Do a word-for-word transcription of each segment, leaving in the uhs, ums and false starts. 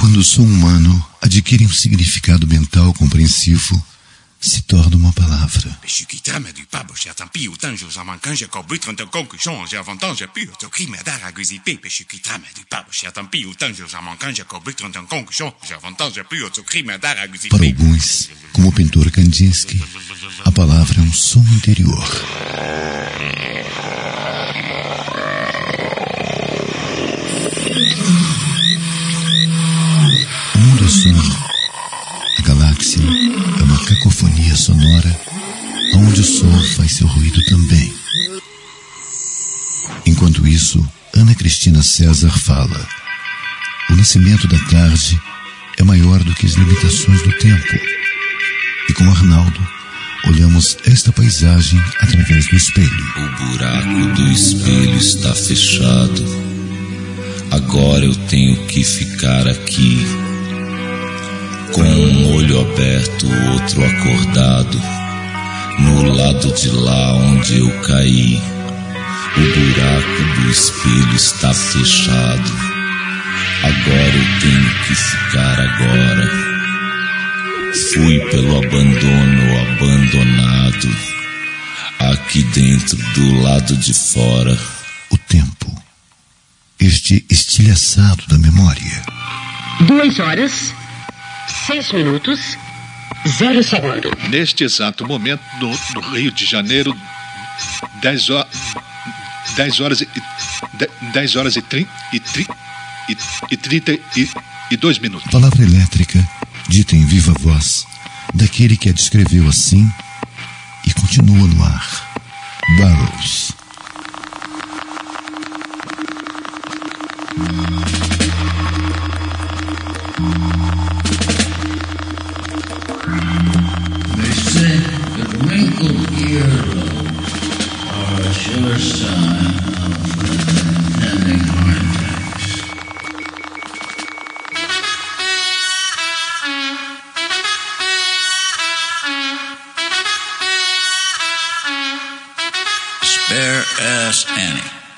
Quando o som humano adquire um significado mental compreensivo, se torna uma palavra. Para alguns, como o pintor Kandinsky, a palavra é um som interior. O mundo é som. A galáxia é uma cacofonia sonora onde o sol faz seu ruído também. Enquanto isso, Ana Cristina César fala: o nascimento da tarde é maior do que as limitações do tempo. E com Arnaldo, olhamos esta paisagem através do espelho. O buraco do espelho está fechado. Agora eu tenho que ficar aqui, com um olho aberto, o outro acordado, no lado de lá onde eu caí. O buraco do espelho está fechado. Agora eu tenho que ficar agora. Fui pelo abandono abandonado, aqui dentro do lado de fora. O tempo, este estilhaçado da memória. Duas horas, seis minutos, zero segundo. Neste exato momento, no, no Rio de Janeiro, dez horas, dez horas e dez horas e trinta e, e, e trinta e, e dois minutos. Palavra elétrica, dita em viva voz, daquele que a descreveu assim e continua no ar. Burroughs. They say that wrinkled earlobes are a sure sign of impending heart attacks. Spare Ass Annie.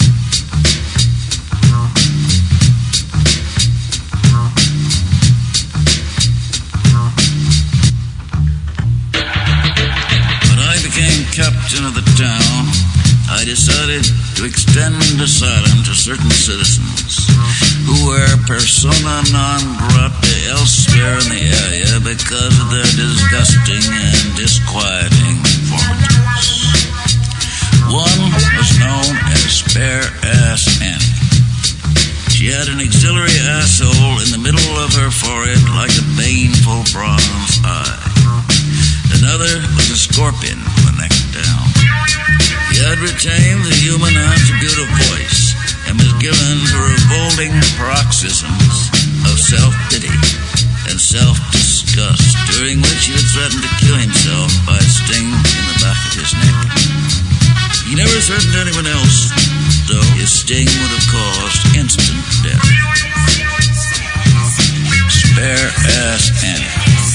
Captain of the town, I decided to extend asylum to certain citizens who were persona non grata elsewhere in the area because of their disgusting and disquieting performances. One was known as Spare Ass Annie. She had an auxiliary asshole in the middle of her forehead like a baneful bronze eye. Another was a scorpion from the neck down. He had retained the human attribute of voice and was given to revolting paroxysms of self-pity and self-disgust, during which he would threaten to kill himself by a sting in the back of his neck. He never threatened anyone else, though his sting would have caused instant death. Spare Ass Annie.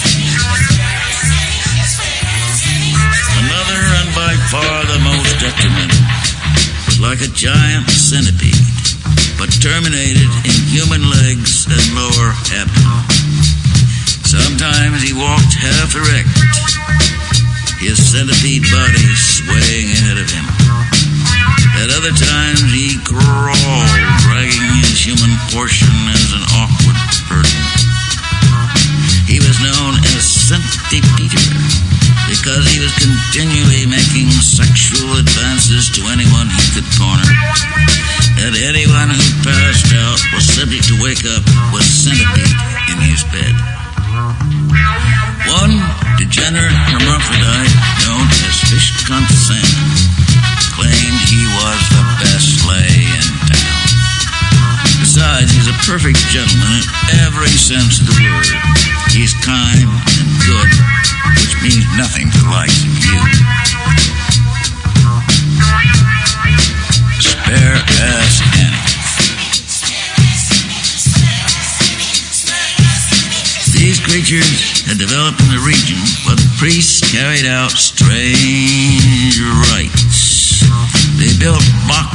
Another, and by far the most detrimental, was like a giant centipede, but terminated in human legs and lower abdomen. Sometimes he walked half erect, his centipede body swaying ahead of him. At other times he crawled, dragging his human portion as an awkward burden. He was known as Centipeter because he was continually making sexual advances to anyone he could corner. And anyone who passed out was subject to wake up with centipede in his bed. One degenerate hermaphrodite known as Fish Cunt Sam claimed he was the best lay in town. Besides, he's a perfect gentleman in every sense of the word. He's kind and good, which means nothing to the likes of you. Spare Ass Annie. These creatures had developed in the region where the priests carried out strange rites. They built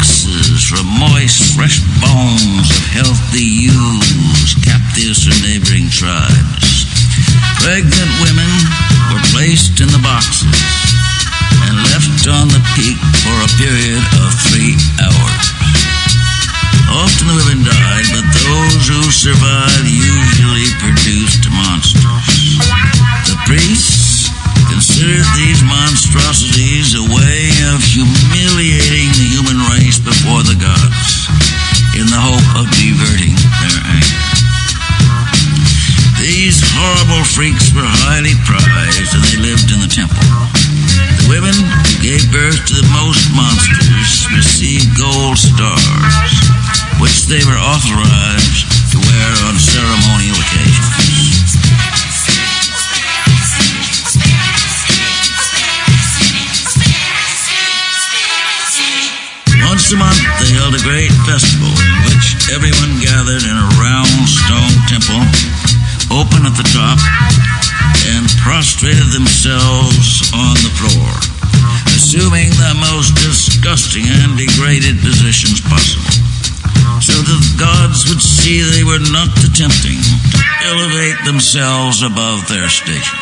boxes from moist, fresh bones of healthy ewes, captives from neighboring tribes. Pregnant women were placed in the boxes and left on the peak for a period of three hours. Often the women died, but those who survived usually produced monsters. The priests considered these monstrosities a way of humiliating the human race before the gods, in the hope of diverting their anger. These horrible freaks were highly prized, and they lived in the temple. The women who gave birth to the most monsters received gold stars, which they were authorized to wear on ceremonial occasions. Once a month they held a great festival in which everyone gathered in a round stone temple, open at the top, and prostrated themselves on the floor, assuming the most disgusting and degraded positions possible, so that the gods would see they were not attempting to elevate themselves above their station.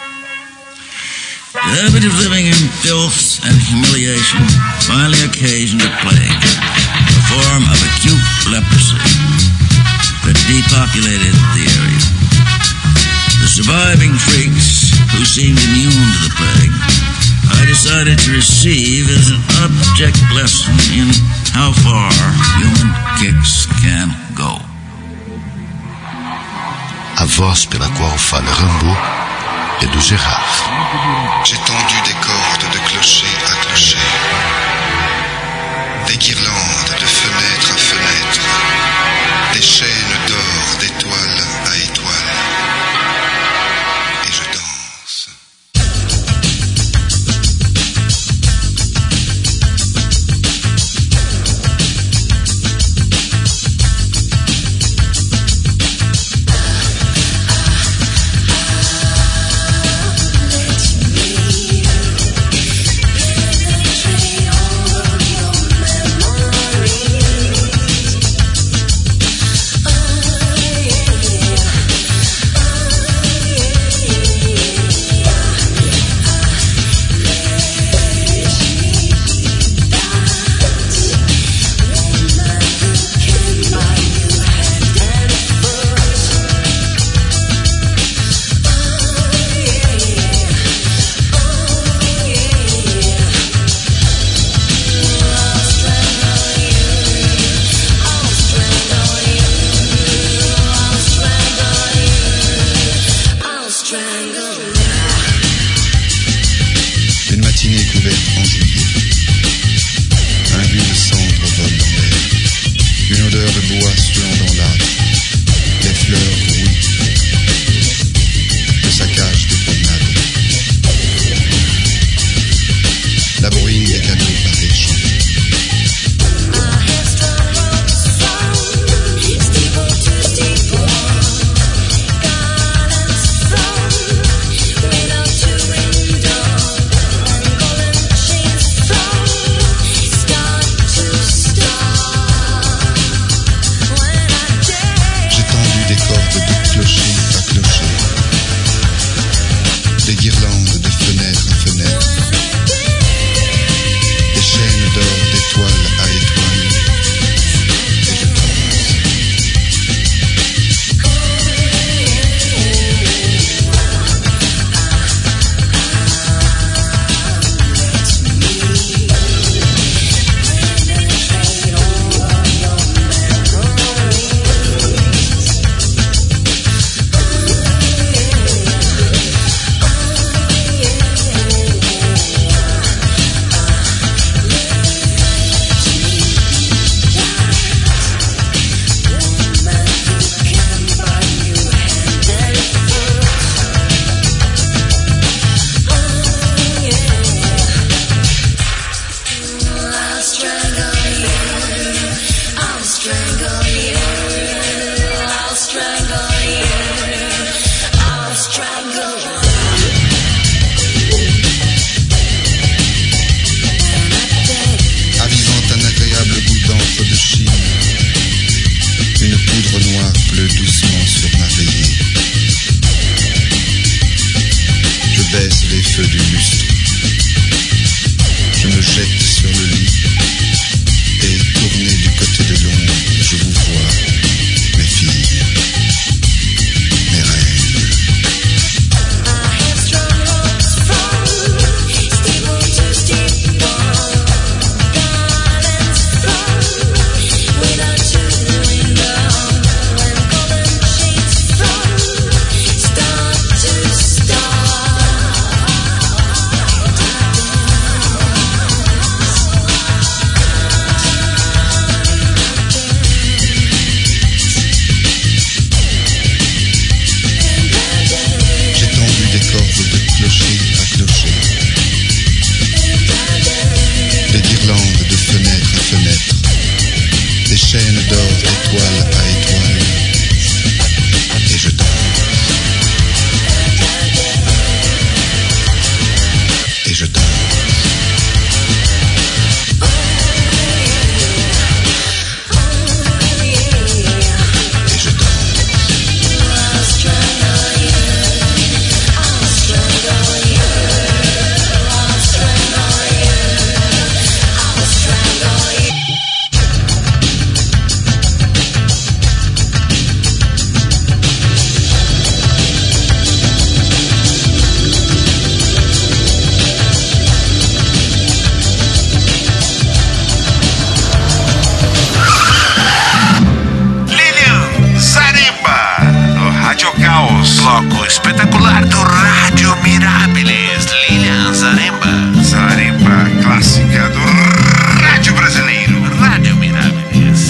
The habit of living in filth and humiliation finally occasioned a plague, a form of acute leprosy that depopulated the area. The surviving freaks, who seemed immune to the plague, I decided to receive as an object lesson in how far human kicks can go. A voz pela qual fala Rambo é do Gérard. J'ai tendu des cordes de clocher à clocher, des guirlandes de fenêtre à fenêtre, des chaînes d'or d'étoile à étoile, et je danse. Oh bloco espetacular do Rádio Mirabilis, Lilian Zaremba. Zaremba clássica do rádio brasileiro. Rádio Mirabilis.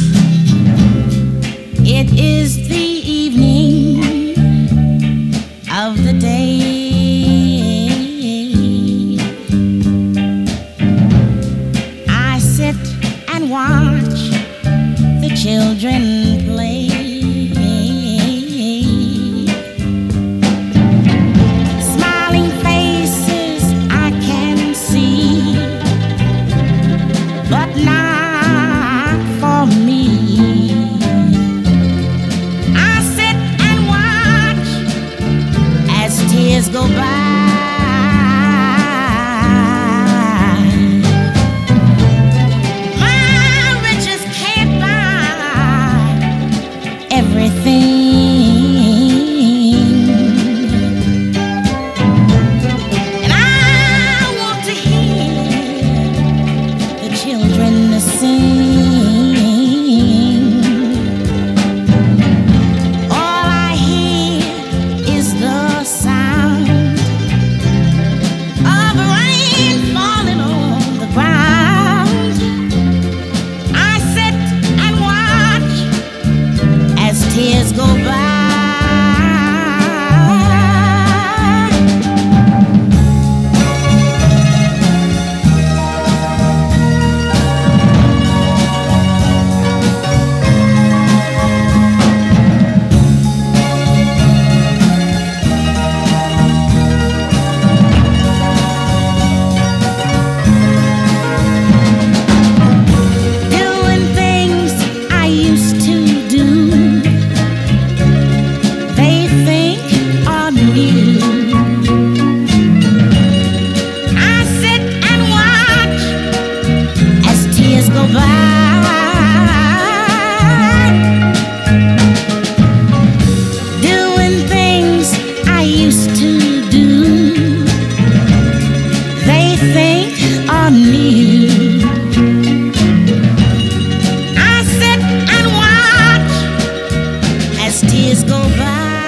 It is the evening of the day. I sit and watch the children play. Smiling faces I can see, but not for me. I sit and watch as tears go by. My riches can't buy everything, and I want to hear the children sing. All I hear is the sound of rain falling on the ground. I sit and watch as tears go by. Doing things I used to do, they think are new. I sit and watch as tears go by. Doing things I used to do, they think are new. I sit and watch as tears go by.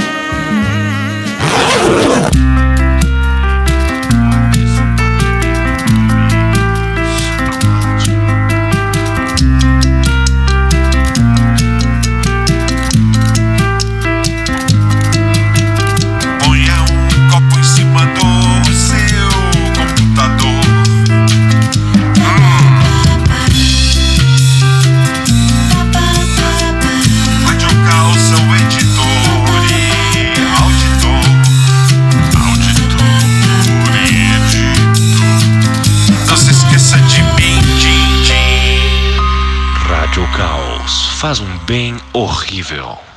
Ponha um copo em cima do seu computador. Rádio Caos, seu editor e auditor. Auditor e editor. Não se esqueça de mim, din, din. Rádio Caos faz um bem horrível.